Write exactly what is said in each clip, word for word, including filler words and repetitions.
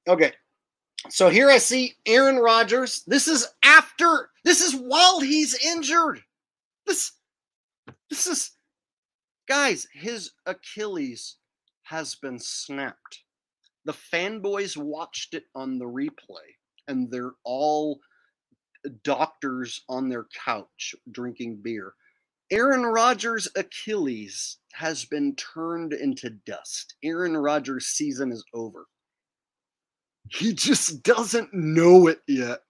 Okay. So here I see Aaron Rodgers. This is after, this is while he's injured. This, this is, guys, his Achilles has been snapped. The fanboys watched it on the replay, and they're all doctors on their couch drinking beer. Aaron Rodgers' Achilles has been turned into dust. Aaron Rodgers' season is over. He just doesn't know it yet.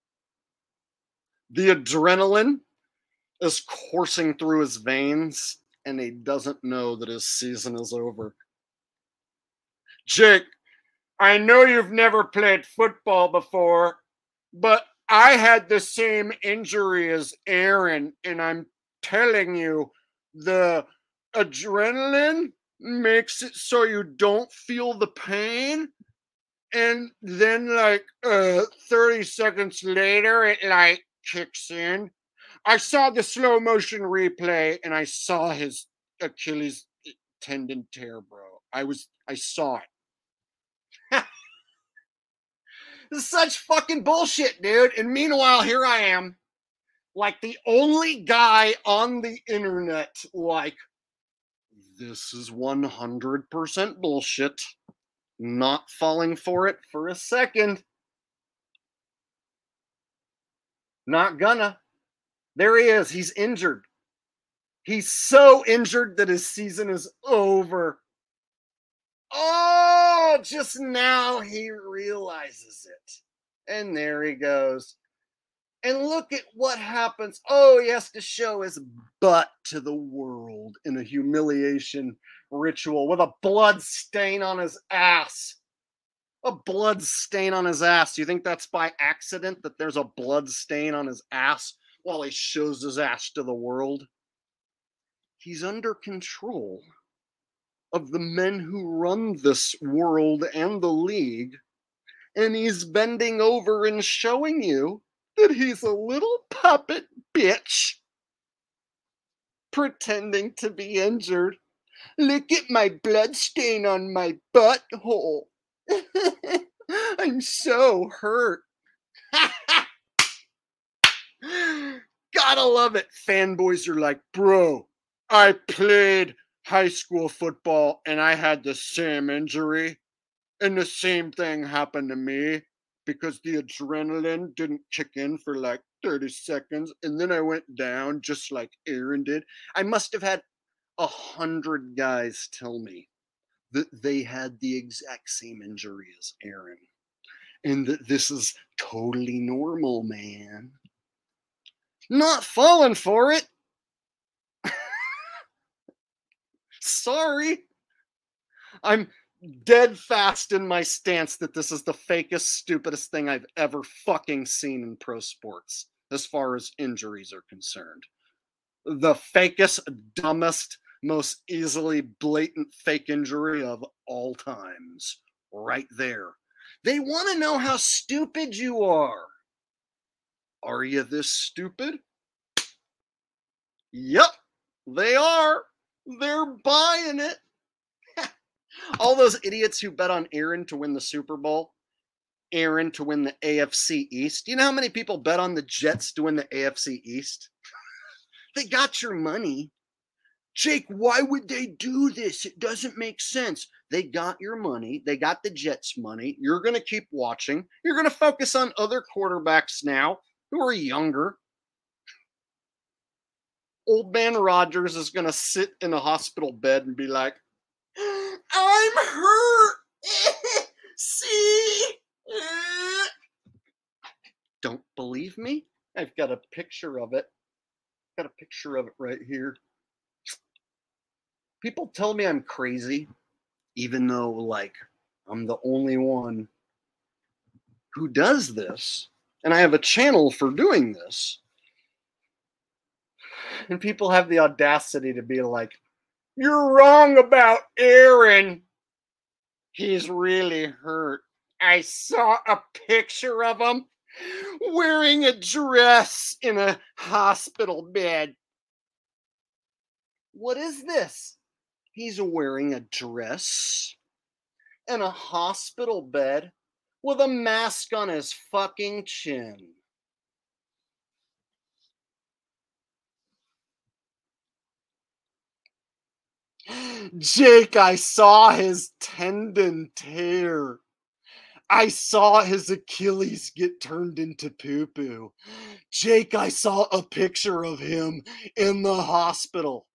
The adrenaline is coursing through his veins, and he doesn't know that his season is over. Jake, I know you've never played football before, but I had the same injury as Aaron, and I'm telling you, the adrenaline makes it so you don't feel the pain, and then like uh thirty seconds later it like kicks in. I saw the slow motion replay and I saw his Achilles tendon tear, bro. I was I saw it. This is such fucking bullshit, dude. And meanwhile, here I am, like the only guy on the internet, like, this is one hundred percent bullshit. Not falling for it for a second. Not gonna. There he is. He's injured. He's so injured that his season is over. Oh, just now he realizes it. And there he goes. And look at what happens. Oh, he has to show his butt to the world in a humiliation ritual with a blood stain on his ass. A blood stain on his ass. Do you think that's by accident that there's a blood stain on his ass while he shows his ass to the world? He's under control of the men who run this world and the league, and he's bending over and showing you that he's a little puppet bitch pretending to be injured. Look at my blood stain on my butthole. I'm so hurt. Gotta love it. Fanboys are like, bro, I played high school football and I had the same injury, and the same thing happened to me because the adrenaline didn't kick in for like thirty seconds, and then I went down just like Aaron did. I must have had a hundred guys tell me that they had the exact same injury as Aaron, and that this is totally normal, man. Not falling for it. Sorry. I'm dead fast in my stance that this is the fakest, stupidest thing I've ever fucking seen in pro sports, as far as injuries are concerned. The fakest, dumbest, most easily blatant fake injury of all times. Right there. They want to know how stupid you are. Are you this stupid? Yep, they are. They're buying it. All those idiots who bet on Aaron to win the Super Bowl, Aaron to win the A F C East. You know how many people bet on the Jets to win the A F C East? They got your money. Jake, why would they do this? It doesn't make sense. They got your money. They got the Jets' money. You're going to keep watching. You're going to focus on other quarterbacks now who are younger. Old man Rodgers is going to sit in a hospital bed and be like, I'm hurt. See? Don't believe me? I've got a picture of it. Got a picture of it right here. People tell me I'm crazy, even though, like, I'm the only one who does this, and I have a channel for doing this. And people have the audacity to be like, you're wrong about Aaron. He's really hurt. I saw a picture of him wearing a dress in a hospital bed. What is this? He's wearing a dress in a hospital bed with a mask on his fucking chin. Jake, I saw his tendon tear. I saw his Achilles get turned into poo-poo. Jake, I saw a picture of him in the hospital.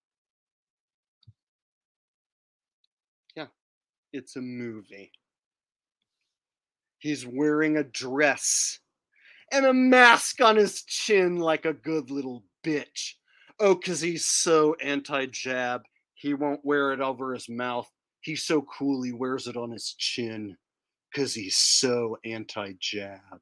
Yeah, it's a movie. He's wearing a dress and a mask on his chin like a good little bitch. Oh, because he's so anti-jab, he won't wear it over his mouth. He's so cool, he wears it on his chin because he's so anti-jab.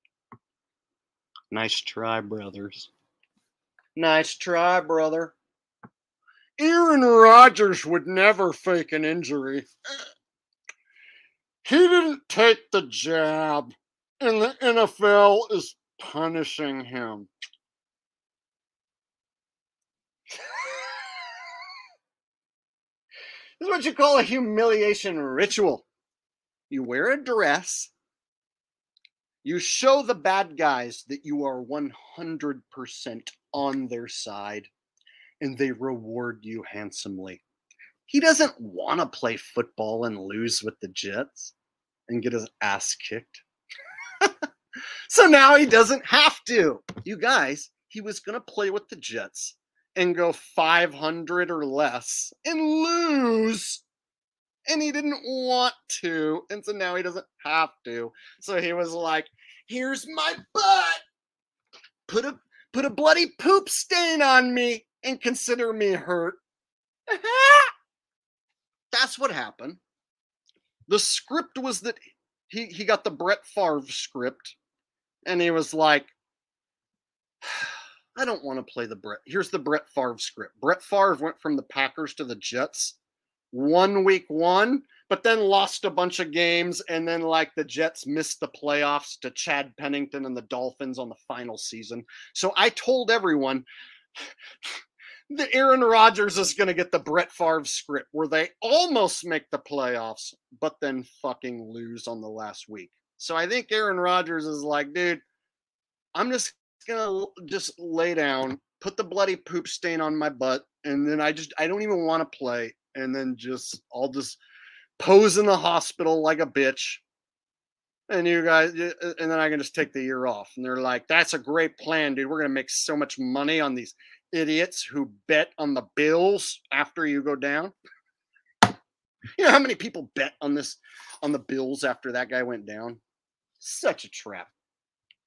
Nice try, brothers. Nice try, brother. Aaron Rodgers would never fake an injury. He didn't take the jab, and the N F L is punishing him. This is what you call a humiliation ritual. You wear a dress. You show the bad guys that you are one hundred percent on their side, and they reward you handsomely. He doesn't want to play football and lose with the Jets and get his ass kicked. So now he doesn't have to. You guys, he was going to play with the Jets and go five hundred or less and lose. And he didn't want to. And so now he doesn't have to. So he was like, here's my butt. Put a, put a bloody poop stain on me and consider me hurt. That's what happened. The script was that he, he got the Brett Favre script. And he was like, I don't want to play the Brett. Here's the Brett Favre script. Brett Favre went from the Packers to the Jets. Won week one, but then lost a bunch of games, and then like the Jets missed the playoffs to Chad Pennington and the Dolphins on the final season. So I told everyone that Aaron Rodgers is going to get the Brett Favre script where they almost make the playoffs, but then fucking lose on the last week. So I think Aaron Rodgers is like, dude, I'm just going to just lay down, put the bloody poop stain on my butt, and then I just, I don't even want to play. And then just, I'll just pose in the hospital like a bitch. And you guys, and then I can just take the year off. And they're like, that's a great plan, dude. We're going to make so much money on these idiots who bet on the Bills after you go down. You know how many people bet on this, on the Bills after that guy went down? Such a trap.